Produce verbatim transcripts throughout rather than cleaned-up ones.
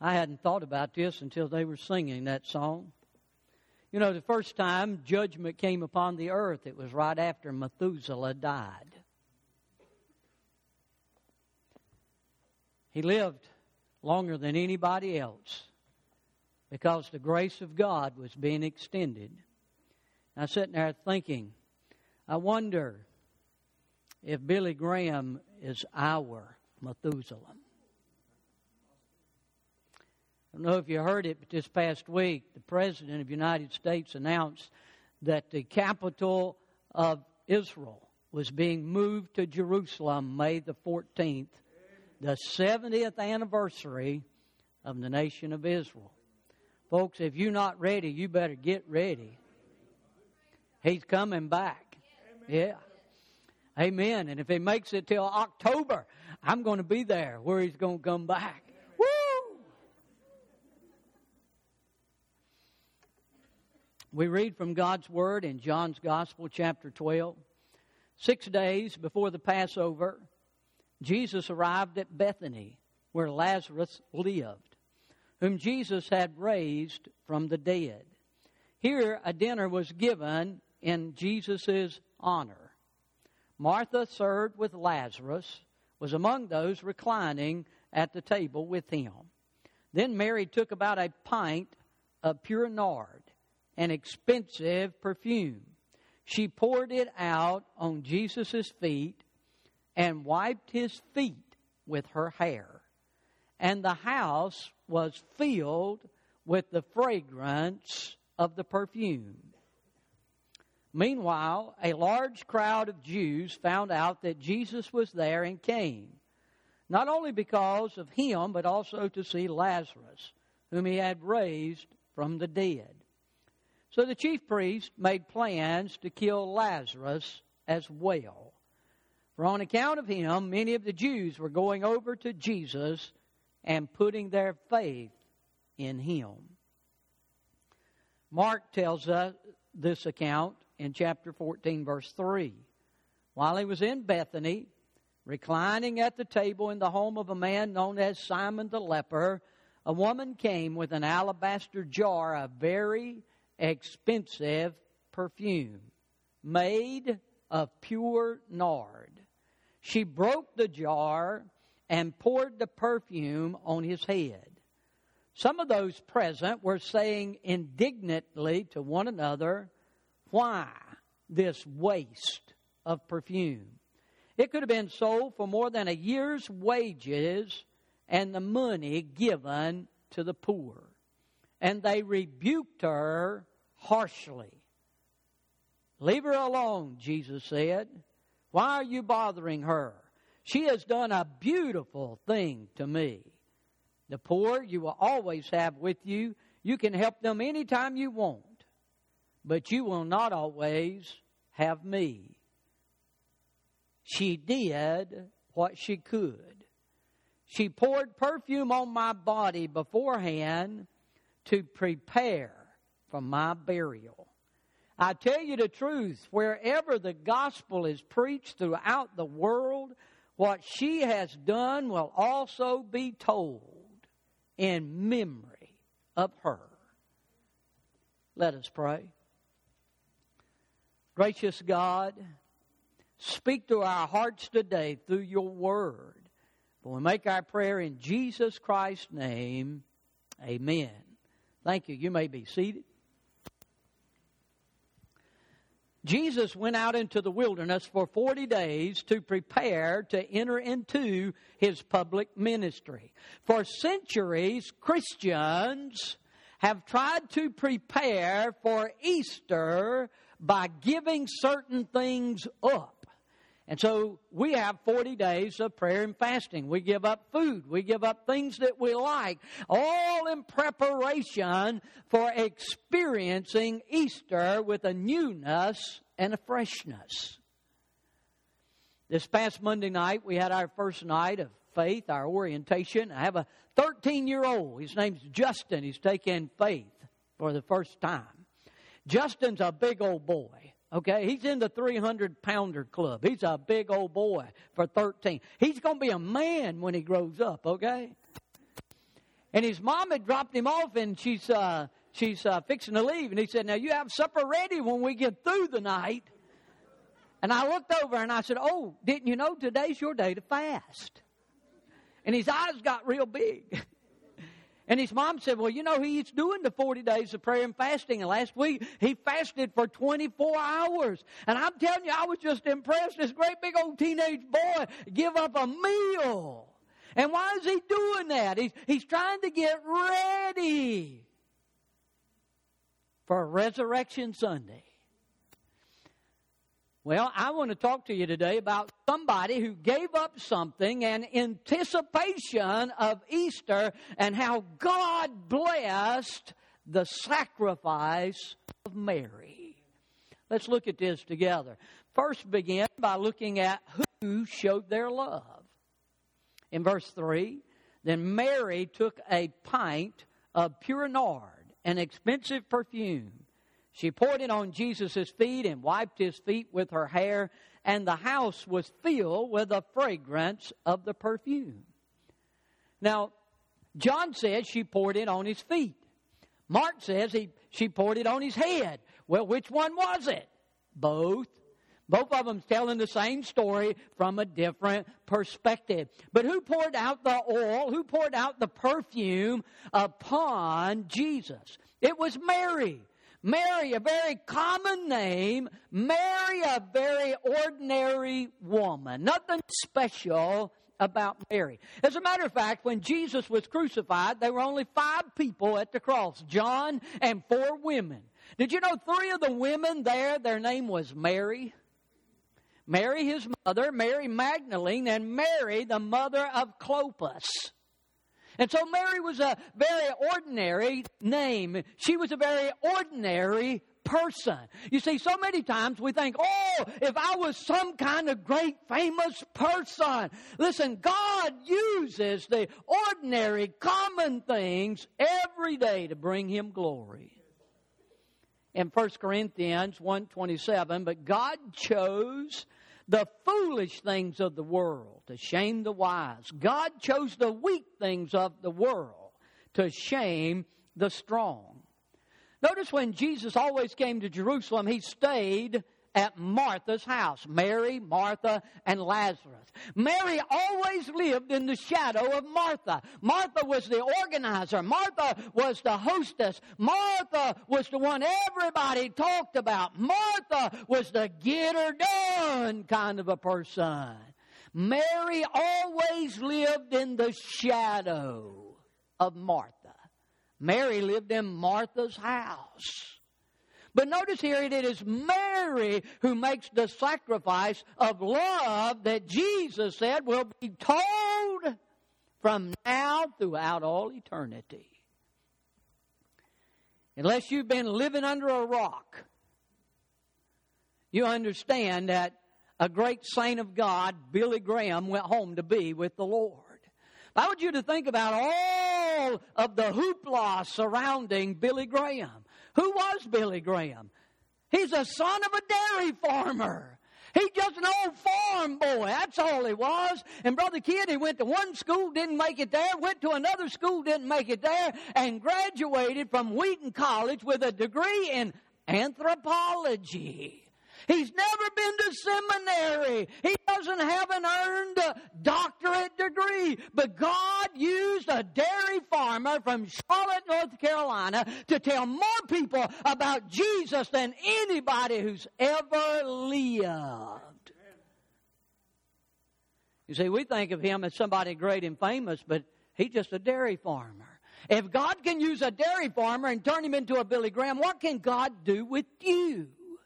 I hadn't thought about this until they were singing that song. You know, the first time judgment came upon the earth, it was right after Methuselah died. He lived longer than anybody else because the grace of God was being extended. I was sitting there thinking, I wonder if Billy Graham is our Methuselah. I don't know if you heard it, but this past week, the President of the United States announced that the capital of Israel was being moved to Jerusalem May the fourteenth, the seventieth anniversary of the nation of Israel. Folks, if you're not ready, you better get ready. He's coming back. Yeah. Amen. And if he makes it till October, I'm going to be there where he's going to come back. Woo! We read from God's Word in John's Gospel, chapter twelve. Six days before the Passover, Jesus arrived at Bethany, where Lazarus lived, whom Jesus had raised from the dead. Here a dinner was given in Jesus' honor. Martha, served with Lazarus, was among those reclining at the table with him. Then Mary took about a pint of pure nard, an expensive perfume. She poured it out on Jesus' feet and wiped his feet with her hair. And the house was filled with the fragrance of the perfume. Meanwhile, a large crowd of Jews found out that Jesus was there and came, not only because of him, but also to see Lazarus, whom he had raised from the dead. So the chief priest made plans to kill Lazarus as well. For on account of him, many of the Jews were going over to Jesus and putting their faith in him. Mark tells us this account in chapter fourteen, verse three. While he was in Bethany, reclining at the table in the home of a man known as Simon the leper, a woman came with an alabaster jar of very expensive perfume, made of pure nard. She broke the jar and poured the perfume on his head. Some of those present were saying indignantly to one another, "Why this waste of perfume? It could have been sold for more than a year's wages and the money given to the poor." And they rebuked her harshly. "Leave her alone," Jesus said. "Why are you bothering her? She has done a beautiful thing to me. The poor you will always have with you. You can help them anytime you want. But you will not always have me." She did what she could. She poured perfume on my body beforehand to prepare for my burial. I tell you the truth, wherever the gospel is preached throughout the world, what she has done will also be told in memory of her. Let us pray. Gracious God, speak to our hearts today through your word. For we make our prayer in Jesus Christ's name. Amen. Thank you. You may be seated. Jesus went out into the wilderness for forty days to prepare to enter into his public ministry. For centuries, Christians have tried to prepare for Easter by giving certain things up. And so we have forty days of prayer and fasting. We give up food. We give up things that we like, all in preparation for experiencing Easter with a newness and a freshness. This past Monday night, we had our first night of faith, our orientation. I have a thirteen-year-old. His name's Justin. He's taking faith for the first time. Justin's a big old boy. Okay, he's in the three hundred pounder club. He's a big old boy for thirteen. He's going to be a man when he grows up, okay? And his mom had dropped him off, and she's uh, she's uh, fixing to leave. And he said, now you have supper ready when we get through the night. And I looked over and I said, oh, didn't you know today's your day to fast? And his eyes got real big. And his mom said, well, you know, he's doing the forty days of prayer and fasting. And last week, he fasted for twenty-four hours. And I'm telling you, I was just impressed. This great big old teenage boy give up a meal. And why is he doing that? He's, he's trying to get ready for Resurrection Sunday. Well, I want to talk to you today about somebody who gave up something in anticipation of Easter and how God blessed the sacrifice of Mary. Let's look at this together. First, begin by looking at who showed their love. In verse three, then Mary took a pint of pure nard, an expensive perfume. She poured it on Jesus' feet and wiped his feet with her hair, and the house was filled with the fragrance of the perfume. Now, John says she poured it on his feet. Mark says he, she poured it on his head. Well, which one was it? Both. Both of them telling the same story from a different perspective. But who poured out the oil? Who poured out the perfume upon Jesus? It was Mary. Mary, a very common name. Mary, a very ordinary woman. Nothing special about Mary. As a matter of fact, when Jesus was crucified, there were only five people at the cross. John and four women. Did you know three of the women there, their name was Mary? Mary, his mother, Mary Magdalene, and Mary, the mother of Clopas. And so Mary was a very ordinary name. She was a very ordinary person. You see, so many times we think, oh, if I was some kind of great famous person. Listen, God uses the ordinary, common things every day to bring Him glory. In First Corinthians one twenty-seven, but God chose the foolish things of the world to shame the wise. God chose the weak things of the world to shame the strong. Notice when Jesus always came to Jerusalem, He stayed at Martha's house. Mary, Martha, and Lazarus. Mary always lived in the shadow of Martha. Martha was the organizer. Martha was the hostess. Martha was the one everybody talked about. Martha was the get her done kind of a person. Mary always lived in the shadow of Martha. Mary lived in Martha's house. But notice here it is Mary who makes the sacrifice of love that Jesus said will be told from now throughout all eternity. Unless you've been living under a rock, you understand that a great saint of God, Billy Graham, went home to be with the Lord. I want you to think about all of the hoopla surrounding Billy Graham. Who was Billy Graham? He's the son of a dairy farmer. He's just an old farm boy. That's all he was. And Brother Kidd, he went to one school, didn't make it there, went to another school, didn't make it there, and graduated from Wheaton College with a degree in anthropology. He's never been to seminary. He doesn't have an earned doctorate degree. But God used a dairy farmer from Charlotte, North Carolina, to tell more people about Jesus than anybody who's ever lived. You see, we think of him as somebody great and famous, but he's just a dairy farmer. If God can use a dairy farmer and turn him into a Billy Graham, what can God do with you?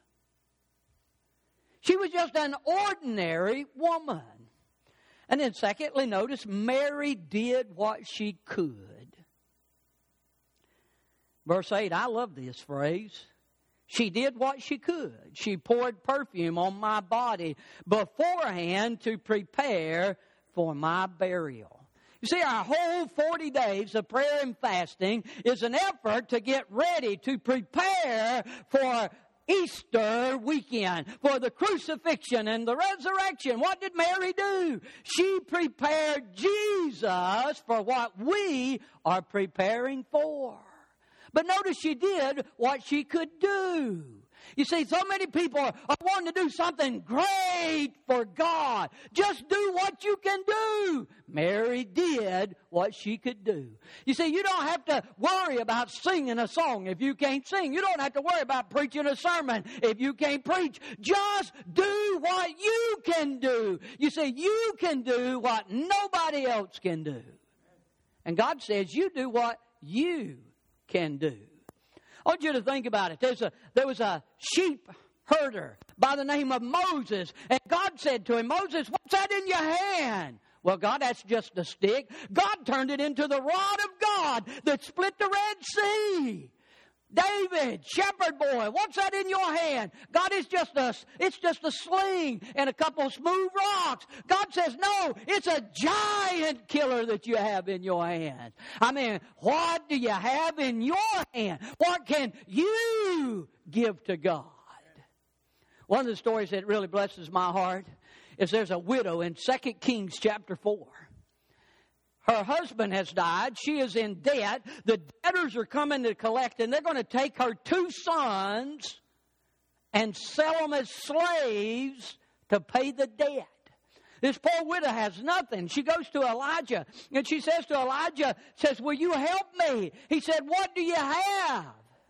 She was just an ordinary woman. And then secondly, notice Mary did what she could. Verse eight, I love this phrase. She did what she could. She poured perfume on my body beforehand to prepare for my burial. You see, our whole forty days of prayer and fasting is an effort to get ready, to prepare for Easter weekend, for the crucifixion and the resurrection, what did Mary do? She prepared Jesus for what we are preparing for. But notice she did what she could do. You see, so many people are, are wanting to do something great for God. Just do what you can do. Mary did what she could do. You see, you don't have to worry about singing a song if you can't sing. You don't have to worry about preaching a sermon if you can't preach. Just do what you can do. You see, you can do what nobody else can do. And God says you do what you can do. I want you to think about it. There's a, there was a sheep herder by the name of Moses. And God said to him, Moses, what's that in your hand? Well, God, that's just a stick. God turned it into the rod of God that split the Red Sea. David, shepherd boy, what's that in your hand? God, is just a, it's just a sling and a couple of smooth rocks. God says, no, it's a giant killer that you have in your hand. I mean, what do you have in your hand? What can you give to God? One of the stories that really blesses my heart is there's a widow in Second Kings chapter four. Her husband has died. She is in debt. The debtors are coming to collect, and they're going to take her two sons and sell them as slaves to pay the debt. This poor widow has nothing. She goes to Elijah, and she says to Elijah, says, will you help me? He said, what do you have?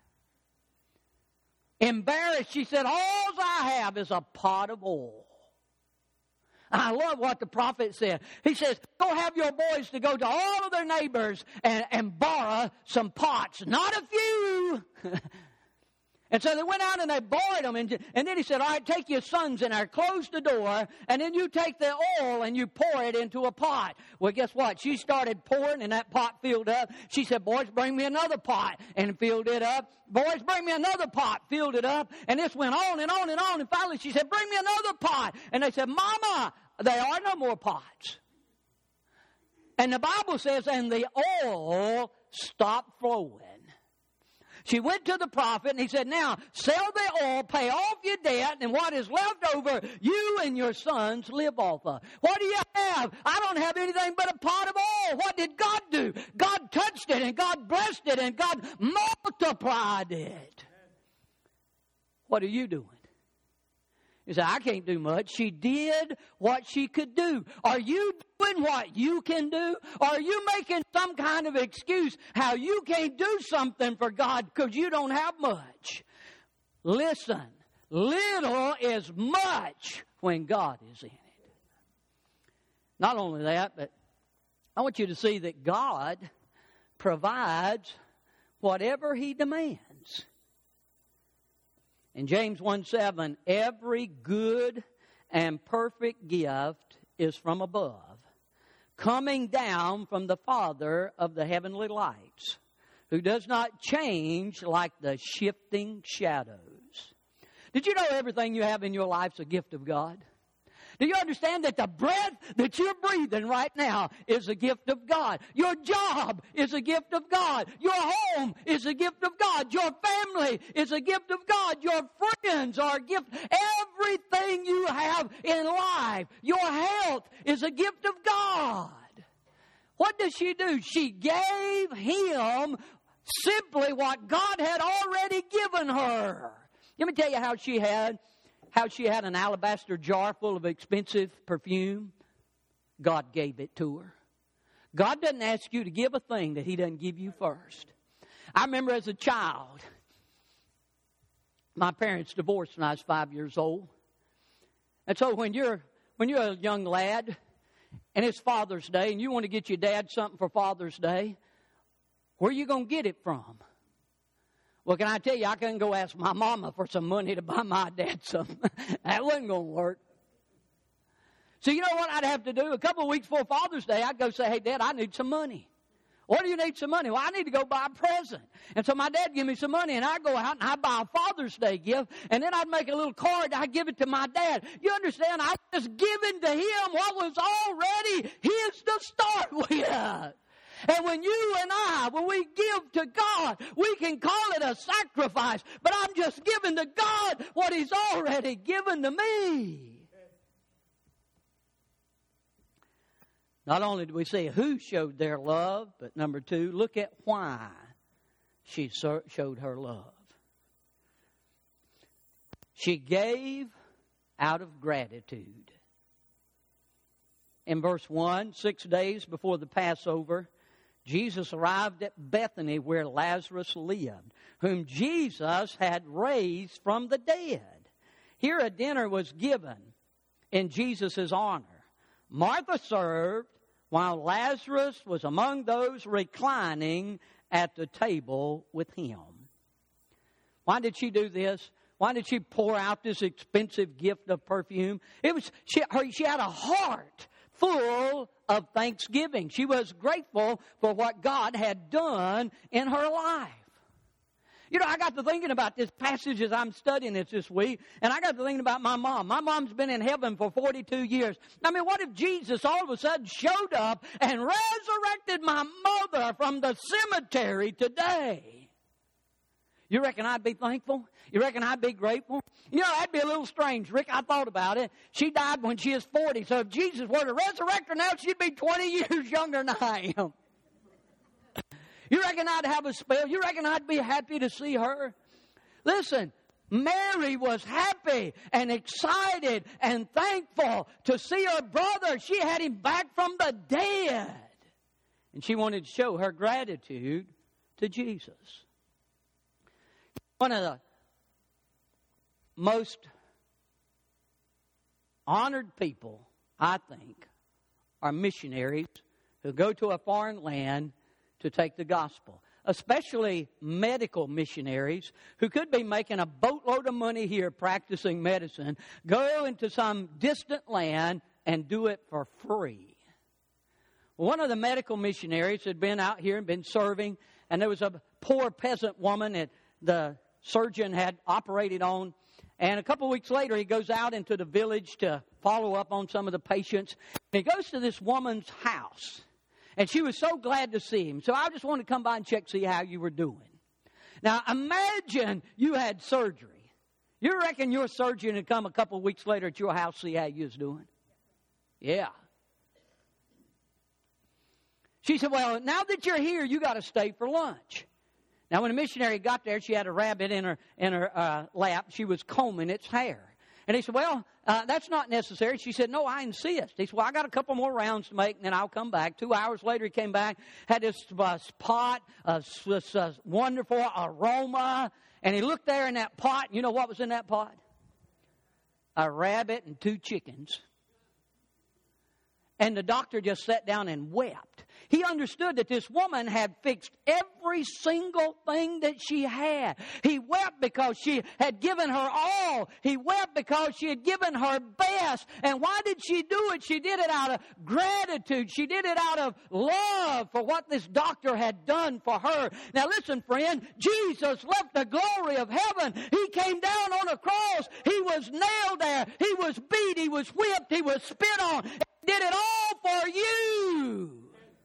Embarrassed, she said, all I have is a pot of oil. I love what the prophet said. He says, go have your boys to go to all of their neighbors and, and borrow some pots. Not a few. And so they went out and they borrowed them. And, and then he said, all right, take your sons in there, close the door, and then you take the oil and you pour it into a pot. Well, guess what? She started pouring and that pot filled up. She said, boys, bring me another pot, and filled it up. Boys, bring me another pot, filled it up. And this went on and on and on. And finally she said, bring me another pot. And they said, Mama, there are no more pots. And the Bible says, and the oil stopped flowing. She went to the prophet and he said, now sell the oil, pay off your debt, and what is left over, you and your sons live off of. What do you have? I don't have anything but a pot of oil. What did God do? God touched it and God blessed it and God multiplied it. What are you doing? You say, I can't do much. She did what she could do. Are you doing what you can do? Or are you making some kind of excuse how you can't do something for God because you don't have much? Listen, little is much when God is in it. Not only that, but I want you to see that God provides whatever He demands. In James one seven, every good and perfect gift is from above, coming down from the Father of the heavenly lights, who does not change like the shifting shadows. Did you know everything you have in your life is a gift of God? Do you understand that the breath that you're breathing right now is a gift of God? Your job is a gift of God. Your home is a gift of God. Your family is a gift of God. Your friends are a gift. Everything you have in life, your health is a gift of God. What does she do? She gave him simply what God had already given her. Let me tell you how she had How she had an alabaster jar full of expensive perfume. God gave it to her. God doesn't ask you to give a thing that He doesn't give you first. I remember as a child, my parents divorced when I was five years old. And so when you're when you're a young lad and it's Father's Day and you want to get your dad something for Father's Day, where are you going to get it from? Well, can I tell you, I couldn't go ask my mama for some money to buy my dad something. That wasn't going to work. So you know what I'd have to do? A couple of weeks before Father's Day, I'd go say, hey, Dad, I need some money. What do you need some money? Well, I need to go buy a present. And so my dad give me some money, and I'd go out and I'd buy a Father's Day gift, and then I'd make a little card, I'd give it to my dad. You understand? I was giving to him what was already his to start with. And when you and I, when we give to God, we can call it a sacrifice. But I'm just giving to God what He's already given to me. Not only do we see who showed their love, but number two, look at why she showed her love. She gave out of gratitude. In verse one, six days before the Passover, Jesus arrived at Bethany where Lazarus lived, whom Jesus had raised from the dead. Here a dinner was given in Jesus' honor. Martha served, while Lazarus was among those reclining at the table with him. Why did she do this? Why did she pour out this expensive gift of perfume? It was she, her, she had a heart full of thanksgiving. She was grateful for what God had done in her life. You know, I got to thinking about this passage as I'm studying this this week, and I got to thinking about my mom. My mom's been in heaven for forty-two years. I mean, what if Jesus all of a sudden showed up and resurrected my mother from the cemetery today? You reckon I'd be thankful? You reckon I'd be grateful? You know, that'd be a little strange. Rick, I thought about it. She died when she was forty, so if Jesus were to resurrect her now, she'd be twenty years younger than I am. You reckon I'd have a spell? You reckon I'd be happy to see her? Listen, Mary was happy and excited and thankful to see her brother. She had him back from the dead. And she wanted to show her gratitude to Jesus. One of the most honored people, I think, are missionaries who go to a foreign land to take the gospel, especially medical missionaries who could be making a boatload of money here practicing medicine, go into some distant land and do it for free. One of the medical missionaries had been out here and been serving, and there was a poor peasant woman that the surgeon had operated on. And a couple of weeks later, he goes out into the village to follow up on some of the patients. And he goes to this woman's house. And she was so glad to see him. So I just wanted to come by and check, see how you were doing. Now, imagine you had surgery. You reckon your surgeon would come a couple of weeks later at your house, see how you was doing? Yeah. She said, well, now that you're here, you got to stay for lunch. Now, when the missionary got there, she had a rabbit in her in her uh, lap. She was combing its hair. And he said, well, uh, that's not necessary. She said, no, I insist. He said, well, I got a couple more rounds to make, and then I'll come back. Two hours later, he came back, had this uh, pot, uh, this uh, wonderful aroma. And he looked there in that pot. You know what was in that pot? A rabbit and two chickens. And the doctor just sat down and wept. He understood that this woman had fixed every single thing that she had. He wept because she had given her all. He wept because she had given her best. And why did she do it? She did it out of gratitude. She did it out of love for what this doctor had done for her. Now listen, friend, Jesus left the glory of heaven. He came down on a cross. He was nailed there. He was beat. He was whipped. He was spit on. He did it all for you.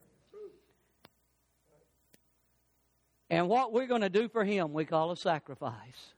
And what we're going to do for Him, we call a sacrifice.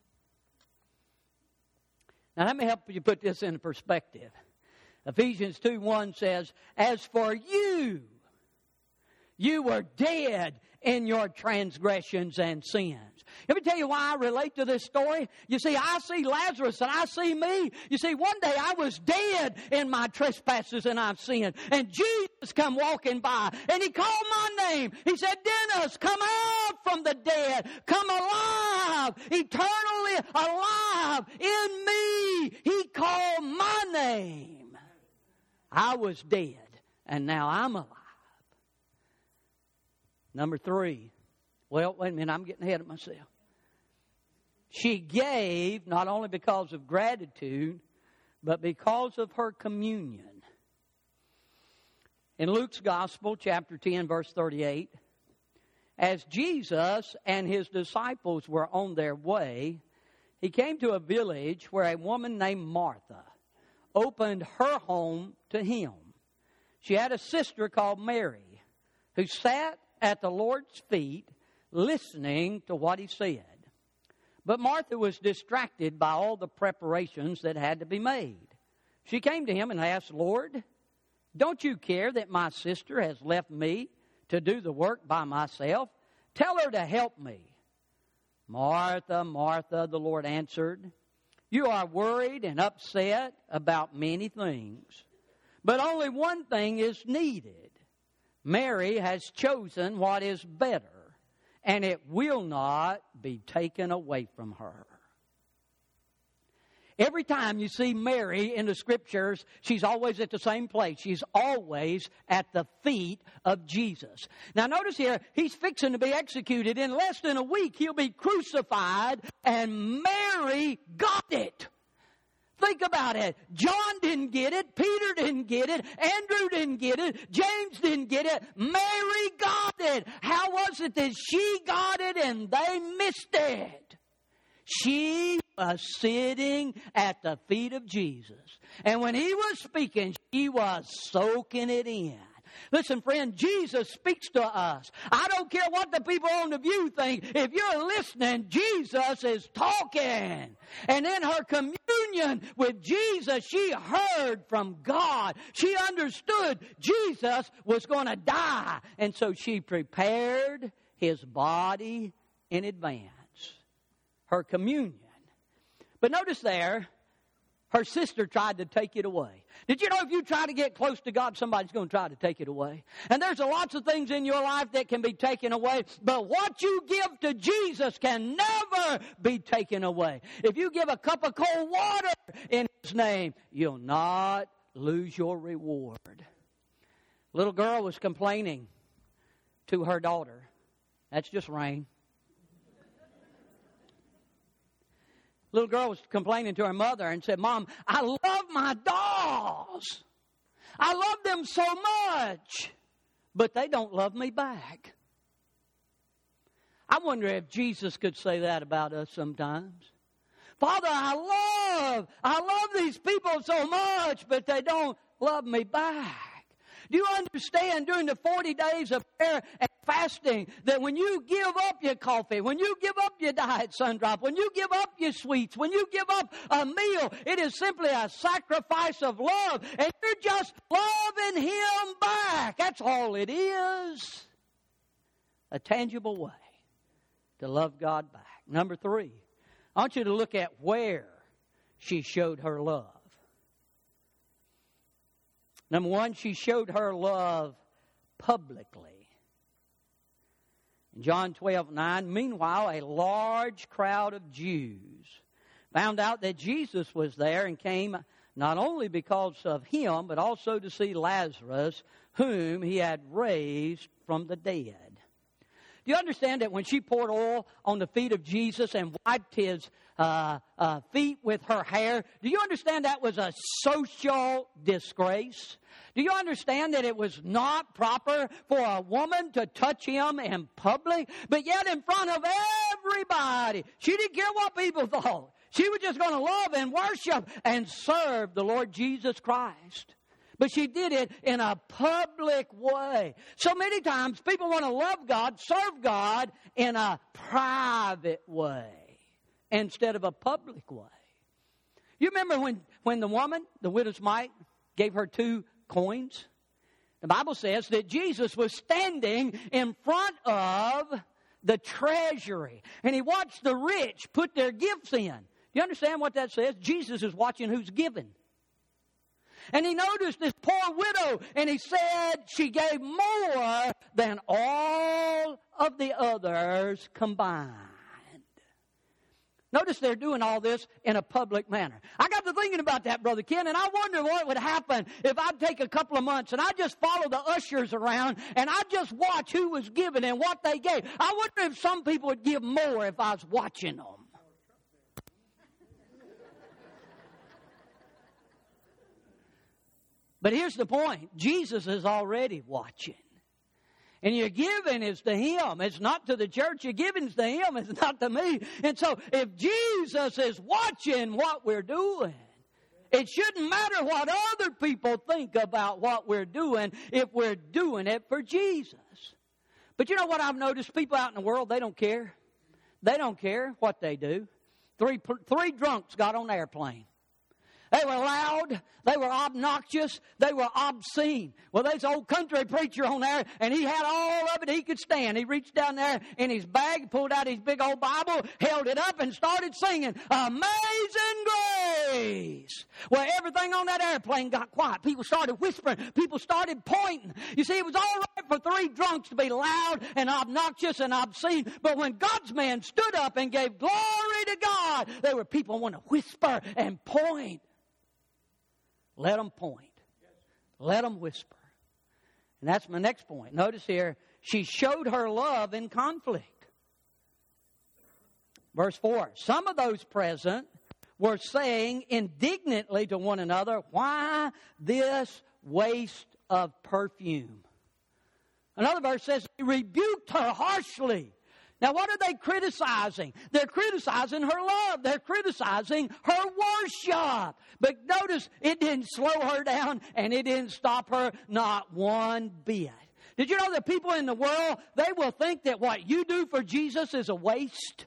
Now, let me help you put this in perspective. Ephesians two one says, as for you, you were dead in your transgressions and sins. Let me tell you why I relate to this story. You see, I see Lazarus and I see me. You see, one day I was dead in my trespasses and I've sinned. And Jesus come walking by and He called my name. He said, Dennis, come out from the dead. Come alive, eternally alive in me. He called my name. I was dead and now I'm alive. Number three. Well, wait a minute, I'm getting ahead of myself. She gave not only because of gratitude, but because of her communion. In Luke's Gospel, chapter ten, verse thirty-eight, as Jesus and His disciples were on their way, He came to a village where a woman named Martha opened her home to Him. She had a sister called Mary, who sat at the Lord's feet, listening to what he said. But Martha was distracted by all the preparations that had to be made. She came to him and asked, Lord, don't you care that my sister has left me to do the work by myself? Tell her to help me. Martha, Martha, the Lord answered, you are worried and upset about many things, but only one thing is needed. Mary has chosen what is better, and it will not be taken away from her. Every time you see Mary in the Scriptures, she's always at the same place. She's always at the feet of Jesus. Now notice here, he's fixing to be executed. In less than a week, he'll be crucified, and Mary got it. Think about it. John didn't get it. Peter didn't get it. Andrew didn't get it. James didn't get it. Mary got it. How was it that she got it and they missed it? She was sitting at the feet of Jesus. And when he was speaking, she was soaking it in. Listen, friend, Jesus speaks to us. I don't care what the people on the view think. If you're listening, Jesus is talking. And in her communion with Jesus, she heard from God. She understood Jesus was going to die. And so she prepared his body in advance. Her communion. But notice there, her sister tried to take it away. Did you know if you try to get close to God, somebody's going to try to take it away? And there's a lots of things in your life that can be taken away, but what you give to Jesus can never be taken away. If you give a cup of cold water in his name, you'll not lose your reward. Little girl was complaining to her daughter. That's just rain. Little girl was complaining to her mother and said, Mom, I love my dolls. I love them so much, but they don't love me back. I wonder if Jesus could say that about us sometimes. Father, I love, I love these people so much, but they don't love me back. Do you understand during the forty days of prayer and fasting that when you give up your coffee, when you give up your diet sundrop, when you give up your sweets, when you give up a meal, it is simply a sacrifice of love. And you're just loving him back. That's all it is. A tangible way to love God back. Number three, I want you to look at where she showed her love. Number one, she showed her love publicly. In John twelve nine, meanwhile, a large crowd of Jews found out that Jesus was there and came not only because of him, but also to see Lazarus, whom he had raised from the dead. Do you understand that when she poured oil on the feet of Jesus and wiped his uh, uh, feet with her hair, do you understand that was a social disgrace? Do you understand that it was not proper for a woman to touch him in public? But yet in front of everybody, she didn't care what people thought. She was just going to love and worship and serve the Lord Jesus Christ. But she did it in a public way. So many times people want to love God, serve God in a private way instead of a public way. You remember when, when the woman, the widow's mite, gave her two coins? The Bible says that Jesus was standing in front of the treasury. And he watched the rich put their gifts in. Do you understand what that says? Jesus is watching who's giving. And he noticed this poor widow, and he said she gave more than all of the others combined. Notice they're doing all this in a public manner. I got to thinking about that, Brother Ken, and I wonder what would happen if I'd take a couple of months and I just follow the ushers around and I just watch who was giving and what they gave. I wonder if some people would give more if I was watching them. But here's the point. Jesus is already watching. And your giving is to him. It's not to the church. Your giving is to him. It's not to me. And so if Jesus is watching what we're doing, it shouldn't matter what other people think about what we're doing if we're doing it for Jesus. But you know what I've noticed? People out in the world, they don't care. They don't care what they do. Three, three drunks got on an airplane. They were loud. They were obnoxious. They were obscene. Well, there's an old country preacher on there, and he had all of it he could stand. He reached down there in his bag, pulled out his big old Bible, held it up, and started singing, Amazing Grace. Well, everything on that airplane got quiet. People started whispering. People started pointing. You see, it was all right for three drunks to be loud and obnoxious and obscene, but when God's man stood up and gave glory to God, there were people wanting to whisper and point. Let them point. Let them whisper. And that's my next point. Notice here, she showed her love in conflict. Verse four, some of those present were saying indignantly to one another, why this waste of perfume? Another verse says, he rebuked her harshly. Now, what are they criticizing? They're criticizing her love. They're criticizing her worship. But notice, it didn't slow her down and it didn't stop her not one bit. Did you know that people in the world, they will think that what you do for Jesus is a waste?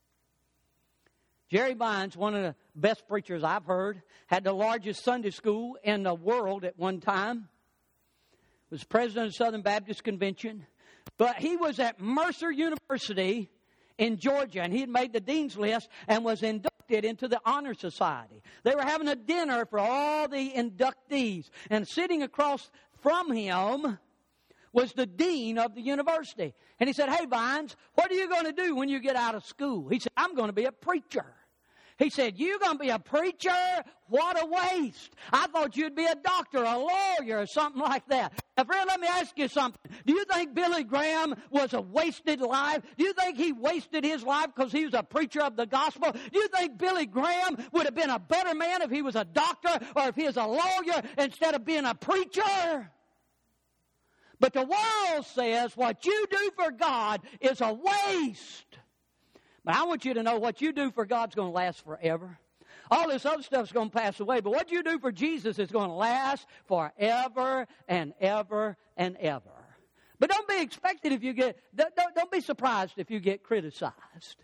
Jerry Vines, one of the best preachers I've heard, had the largest Sunday school in the world at one time. Was president of the Southern Baptist Convention. But he was at Mercer University in Georgia, and he had made the dean's list and was inducted into the Honor Society. They were having a dinner for all the inductees, and sitting across from him was the dean of the university. And he said, hey, Vines, what are you going to do when you get out of school? He said, I'm going to be a preacher. He said, you're going to be a preacher? What a waste. I thought you'd be a doctor, a lawyer, or something like that. Now, friend, let me ask you something. Do you think Billy Graham was a wasted life? Do you think he wasted his life because he was a preacher of the gospel? Do you think Billy Graham would have been a better man if he was a doctor or if he was a lawyer instead of being a preacher? But the world says what you do for God is a waste. But I want you to know what you do for God's going to last forever. All this other stuff's going to pass away, but what you do for Jesus is going to last forever and ever and ever. But don't be expected if you get, don't, don't be surprised if you get criticized.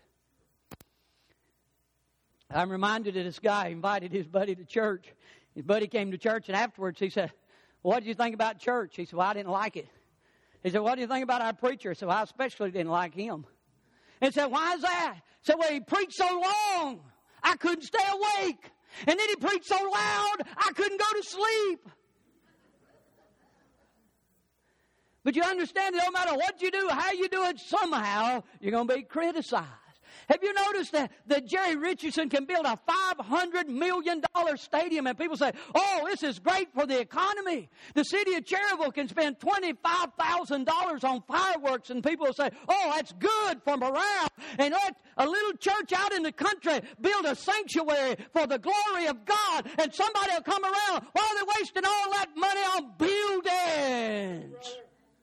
I'm reminded of this guy who invited his buddy to church. His buddy came to church, and afterwards he said, well, what did you think about church? He said, well, I didn't like it. He said, what do you think about our preacher? He said, well, I especially didn't like him. And said, why is that? He said, well, he preached so long, I couldn't stay awake. And then he preached so loud, I couldn't go to sleep. But you understand that no matter what you do, how you do it, somehow you're going to be criticized. Have you noticed that, that Jerry Richardson can build a five hundred million dollars stadium and people say, oh, this is great for the economy. The city of Cherryville can spend twenty-five thousand dollars on fireworks and people will say, oh, that's good for morale. And let a little church out in the country build a sanctuary for the glory of God and somebody will come around. Why are they wasting all that money on buildings?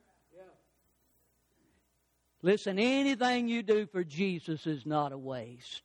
Listen, anything you do for Jesus is not a waste.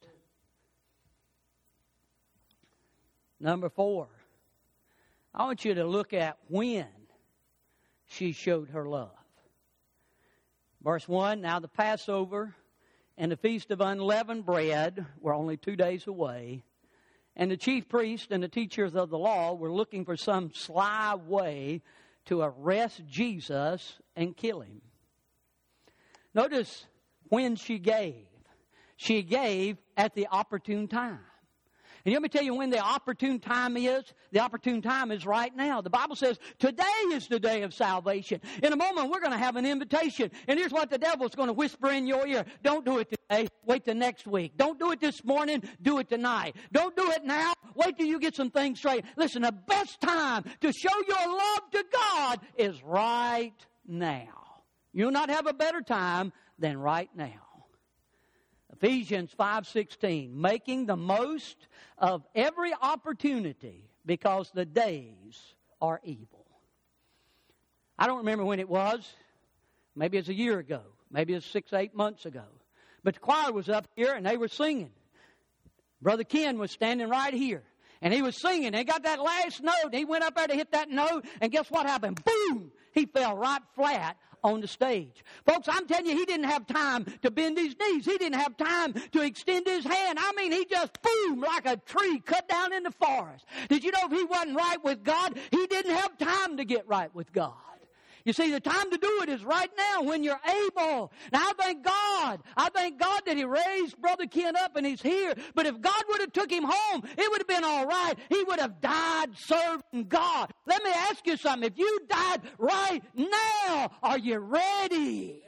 Number four, I want you to look at when she showed her love. Verse one, now the Passover and the Feast of Unleavened Bread were only two days away, and the chief priests and the teachers of the law were looking for some sly way to arrest Jesus and kill him. Notice when she gave. She gave at the opportune time. And let me tell you when the opportune time is. The opportune time is right now. The Bible says today is the day of salvation. In a moment we're going to have an invitation. And here's what the devil's going to whisper in your ear. Don't do it today. Wait till next week. Don't do it this morning. Do it tonight. Don't do it now. Wait till you get some things straight. Listen, the best time to show your love to God is right now. You'll not have a better time than right now. Ephesians five sixteen, making the most of every opportunity because the days are evil. I don't remember when it was. Maybe it's a year ago. Maybe it's six, eight months ago. But the choir was up here and they were singing. Brother Ken was standing right here. And he was singing. He got that last note. He went up there to hit that note. And guess what happened? Boom! He fell right flat on the stage. Folks, I'm telling you, he didn't have time to bend his knees. He didn't have time to extend his hand. I mean, he just, boom, like a tree cut down in the forest. Did you know if he wasn't right with God, he didn't have time to get right with God? You see, the time to do it is right now when you're able. Now, I thank God. I thank God that He raised Brother Ken up and he's here. But if God would have took him home, it would have been all right. He would have died serving God. Let me ask you something. If you died right now, are you ready?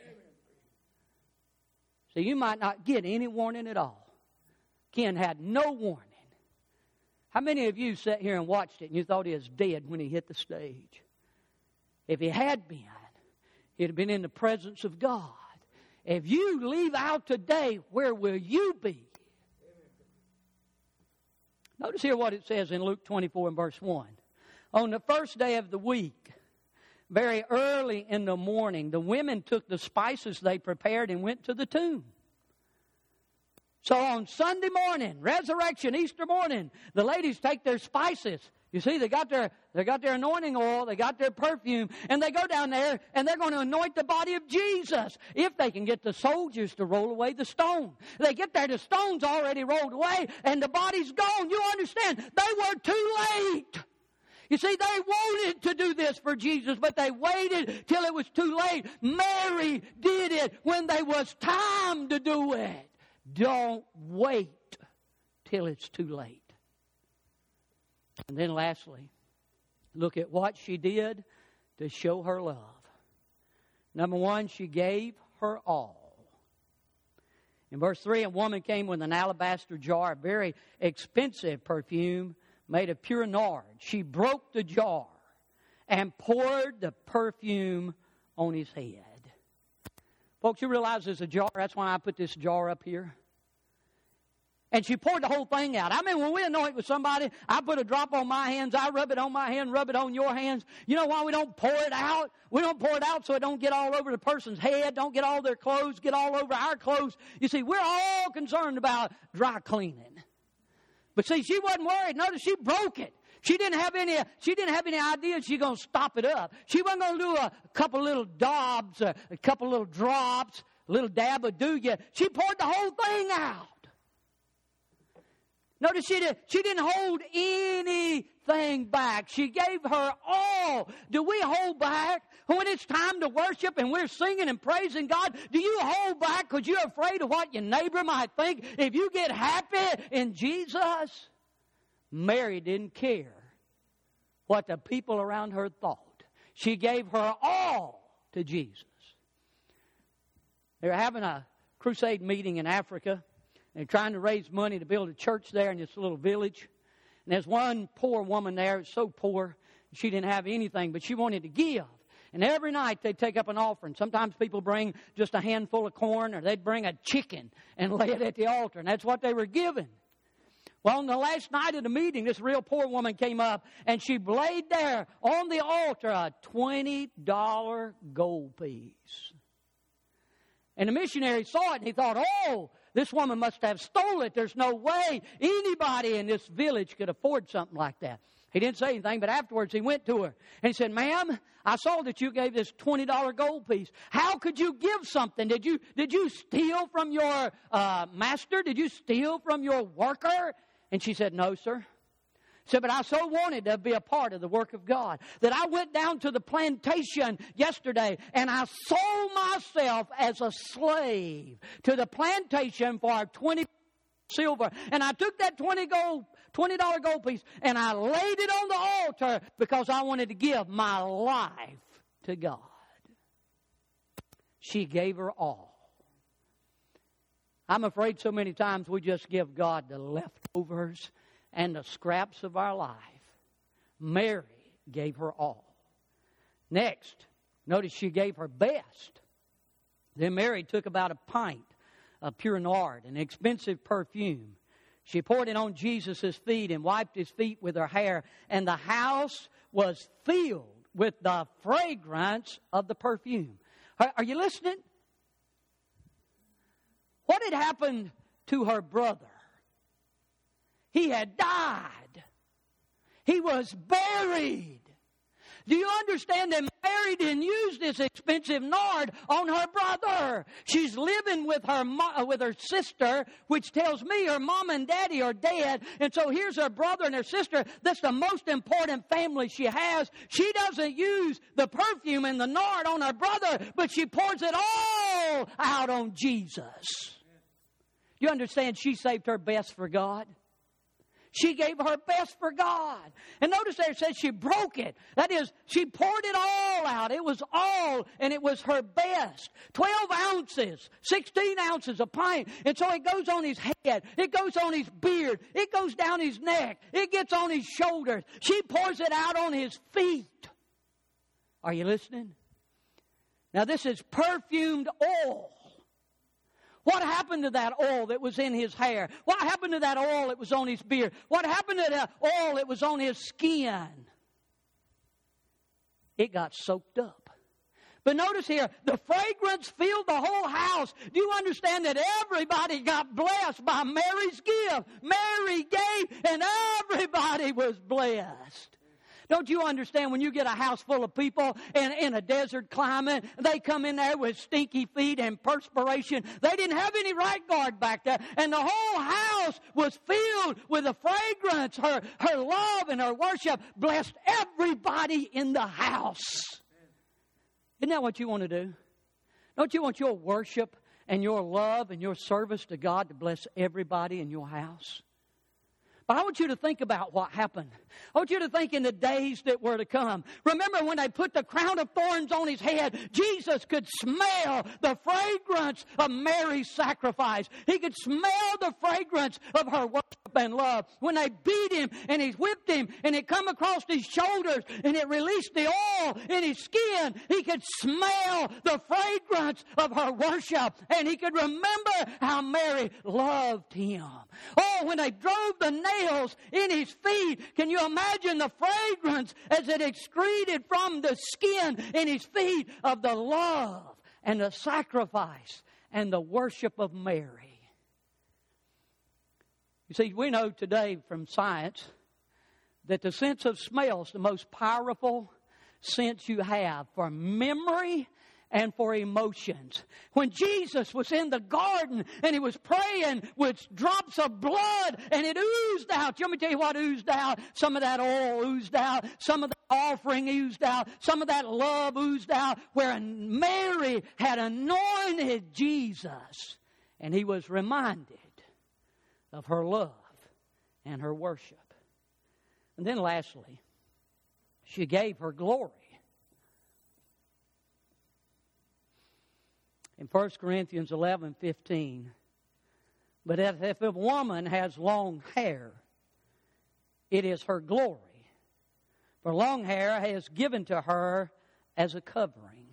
So you might not get any warning at all. Ken had no warning. How many of you sat here and watched it and you thought he was dead when he hit the stage? If he had been, he'd have been in the presence of God. If you leave out today, where will you be? Notice here what it says in Luke twenty-four and verse one. On the first day of the week, very early in the morning, the women took the spices they prepared and went to the tomb. So on Sunday morning, resurrection, Easter morning, the ladies take their spices. You see, they got their they got their anointing oil, they got their perfume, and they go down there and they're going to anoint the body of Jesus if they can get the soldiers to roll away the stone. They get there, the stone's already rolled away, and the body's gone. You understand? They were too late. You see, they wanted to do this for Jesus, but they waited till it was too late. Mary did it when there was time to do it. Don't wait till it's too late. And then lastly, look at what she did to show her love. Number one, she gave her all. In verse three, a woman came with an alabaster jar, a very expensive perfume made of pure nard. She broke the jar and poured the perfume on his head. Folks, you realize there's a jar. That's why I put this jar up here. And she poured the whole thing out. I mean, when we anoint with somebody, I put a drop on my hands, I rub it on my hand, rub it on your hands. You know why we don't pour it out? We don't pour it out so it don't get all over the person's head, don't get all their clothes, get all over our clothes. You see, we're all concerned about dry cleaning. But see, she wasn't worried. Notice she broke it. She didn't have any, she didn't have any idea she's going to stop it up. She wasn't going to do a couple little daubs, a couple little drops, a little dab of do ya. She poured the whole thing out. Notice she, did, she didn't hold anything back. She gave her all. Do we hold back? When it's time to worship and we're singing and praising God, do you hold back because you're afraid of what your neighbor might think if you get happy in Jesus? Mary didn't care what the people around her thought. She gave her all to Jesus. They were having a crusade meeting in Africa. They're trying to raise money to build a church there in this little village. And there's one poor woman there, so poor, she didn't have anything, but she wanted to give. And every night they'd take up an offering. Sometimes people bring just a handful of corn, or they'd bring a chicken and lay it at the altar. And that's what they were given. Well, on the last night of the meeting, this real poor woman came up, and she laid there on the altar a twenty dollar gold piece. And the missionary saw it, and he thought, oh, this woman must have stolen it. There's no way anybody in this village could afford something like that. He didn't say anything, but afterwards he went to her and he said, ma'am, I saw that you gave this twenty dollar gold piece. How could you give something? Did you did you steal from your uh, master? Did you steal from your worker? And she said, no, sir. She said, but I so wanted to be a part of the work of God that I went down to the plantation yesterday and I sold myself as a slave to the plantation for twenty silver. And I took that twenty gold, twenty dollar gold piece and I laid it on the altar because I wanted to give my life to God. She gave her all. I'm afraid so many times we just give God the leftovers and the scraps of our life. Mary gave her all. Next, notice she gave her best. Then Mary took about a pint of pure nard, an expensive perfume. She poured it on Jesus' feet and wiped his feet with her hair, and the house was filled with the fragrance of the perfume. Are, are you listening? What had happened to her brother? He had died. He was buried. Do you understand that Mary didn't use this expensive nard on her brother? She's living with her mo- with her sister, which tells me her mom and daddy are dead. And so here's her brother and her sister. That's the most important family she has. She doesn't use the perfume and the nard on her brother, but she pours it all out on Jesus. You understand she saved her best for God? She gave her best for God. And notice there it says she broke it. That is, she poured it all out. It was all, and it was her best. Twelve ounces, sixteen ounces, a pint. And so it goes on his head. It goes on his beard. It goes down his neck. It gets on his shoulders. She pours it out on his feet. Are you listening? Now this is perfumed oil. What happened to that oil that was in his hair? What happened to that oil that was on his beard? What happened to that oil that was on his skin? It got soaked up. But notice here, the fragrance filled the whole house. Do you understand that everybody got blessed by Mary's gift? Mary gave and everybody was blessed. Don't you understand when you get a house full of people in, in a desert climate, they come in there with stinky feet and perspiration. They didn't have any right guard back there. And the whole house was filled with the fragrance. Her, her love and her worship blessed everybody in the house. Isn't that what you want to do? Don't you want your worship and your love and your service to God to bless everybody in your house? But I want you to think about what happened. I want you to think in the days that were to come. Remember when they put the crown of thorns on his head, Jesus could smell the fragrance of Mary's sacrifice. He could smell the fragrance of her worship and love. When they beat him and he whipped him and it come across his shoulders and it released the oil in his skin, he could smell the fragrance of her worship. And he could remember how Mary loved him. Oh, when they drove the nails in his feet, can you imagine the fragrance as it excreted from the skin in his feet of the love and the sacrifice and the worship of Mary? You see, we know today from science that the sense of smell is the most powerful sense you have for memory and for emotions. When Jesus was in the garden and he was praying with drops of blood and it oozed out. Let me tell you what oozed out. Some of that oil oozed out. Some of the offering oozed out. Some of that love oozed out. Where Mary had anointed Jesus and he was reminded of her love and her worship. And then lastly, she gave her glory. In First Corinthians eleven fifteen, but if a woman has long hair, it is her glory. For long hair is given to her as a covering.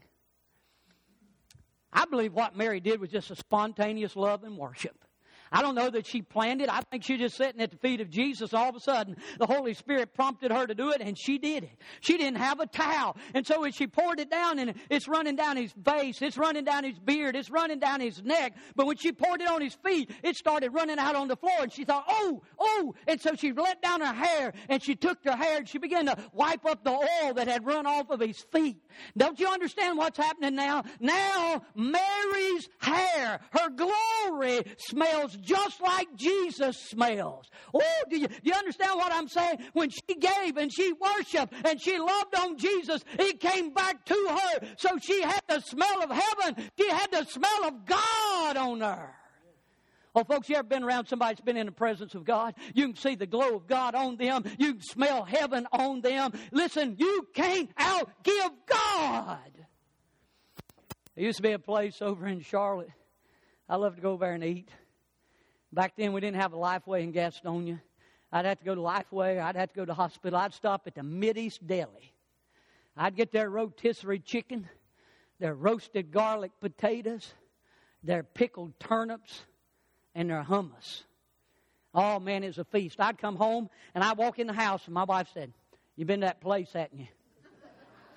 I believe what Mary did was just a spontaneous love and worship. I don't know that she planned it. I think she was just sitting at the feet of Jesus. All of a sudden, the Holy Spirit prompted her to do it, and she did it. She didn't have a towel. And so when she poured it down, and it's running down his face, it's running down his beard, it's running down his neck. But when she poured it on his feet, it started running out on the floor. And she thought, oh, oh. And so she let down her hair, and she took her hair, and she began to wipe up the oil that had run off of his feet. Don't you understand what's happening now? Now, Mary's hair, her glory, smells just like Jesus smells. Oh, do you, do you understand what I'm saying? When she gave and she worshiped and she loved on Jesus, it came back to her. So she had the smell of heaven. She had the smell of God on her. Oh, folks, you ever been around somebody that's been in the presence of God? You can see the glow of God on them. You can smell heaven on them. Listen, you can't outgive God. There used to be a place over in Charlotte. I love to go over there and eat. Back then, we didn't have a Lifeway in Gastonia. I'd have to go to Lifeway. I'd have to go to the hospital. I'd stop at the Mideast Deli. I'd get their rotisserie chicken, their roasted garlic potatoes, their pickled turnips, and their hummus. Oh, man, it was a feast. I'd come home, and I'd walk in the house, and my wife said, "You've been to that place, haven't you?"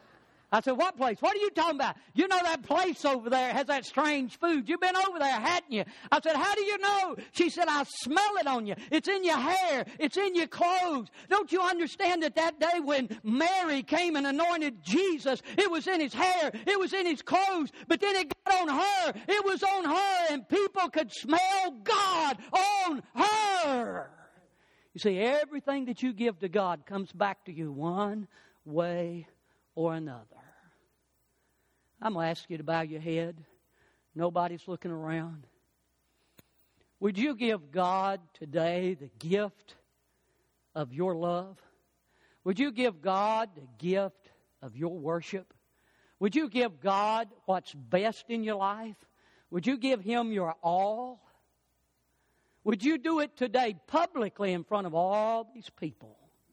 I said, what place? What are you talking about? You know that place over there has that strange food. You've been over there, hadn't you? I said, how do you know? She said, I smell it on you. It's in your hair. It's in your clothes. Don't you understand that that day when Mary came and anointed Jesus, it was in his hair, it was in his clothes, but then it got on her. It was on her, and people could smell God on her. You see, everything that you give to God comes back to you one way or another. I'm going to ask you to bow your head. Nobody's looking around. Would you give God today the gift of your love? Would you give God the gift of your worship? Would you give God what's best in your life? Would you give Him your all? Would you do it today publicly in front of all these people?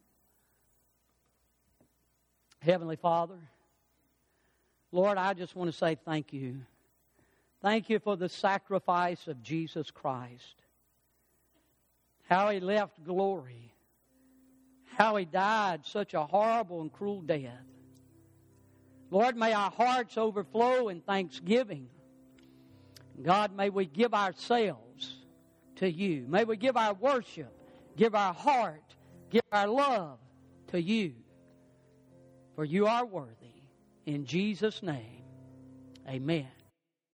Heavenly Father, Lord, I just want to say thank you. Thank you for the sacrifice of Jesus Christ. How He left glory. How He died such a horrible and cruel death. Lord, may our hearts overflow in thanksgiving. God, may we give ourselves to you. May we give our worship, give our heart, give our love to you. For you are worthy. In Jesus' name, amen.